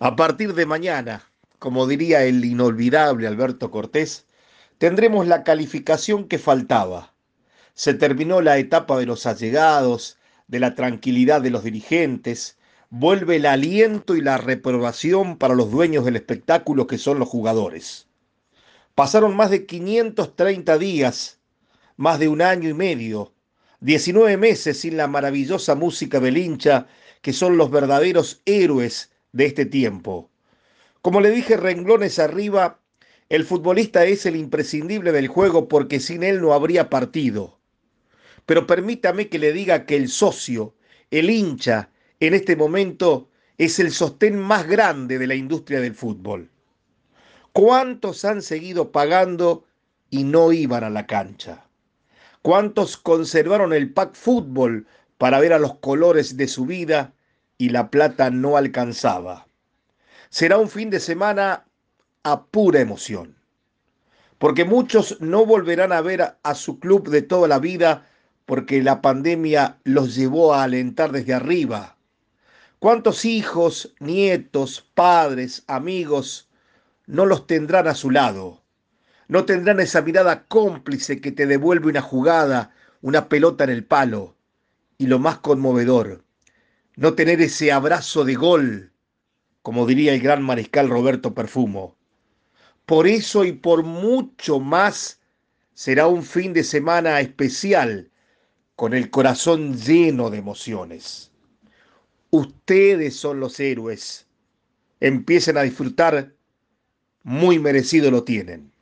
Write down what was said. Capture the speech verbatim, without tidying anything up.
A partir de mañana, como diría el inolvidable Alberto Cortés, tendremos la calificación que faltaba. Se terminó la etapa de los allegados, de la tranquilidad de los dirigentes, vuelve el aliento y la reprobación para los dueños del espectáculo que son los jugadores. Pasaron más de quinientos treinta días, más de un año y medio, diecinueve meses sin la maravillosa música del hincha, que son los verdaderos héroes de este tiempo. Como le dije renglones arriba, el futbolista es el imprescindible del juego porque sin él no habría partido. Pero permítame que le diga que el socio, el hincha, en este momento es el sostén más grande de la industria del fútbol. ¿Cuántos han seguido pagando y no iban a la cancha? ¿Cuántos conservaron el pack fútbol para ver a los colores de su vida y la plata no alcanzaba? Será un fin de semana a pura emoción, porque muchos no volverán a ver a, a su club de toda la vida porque la pandemia los llevó a alentar desde arriba. ¿Cuántos hijos, nietos, padres, amigos no los tendrán a su lado? No tendrán esa mirada cómplice que te devuelve una jugada, una pelota en el palo. Y lo más conmovedor, no tener ese abrazo de gol, como diría el gran mariscal Roberto Perfumo. Por eso y por mucho más será un fin de semana especial, con el corazón lleno de emociones. Ustedes son los héroes. Empiecen a disfrutar, muy merecido lo tienen.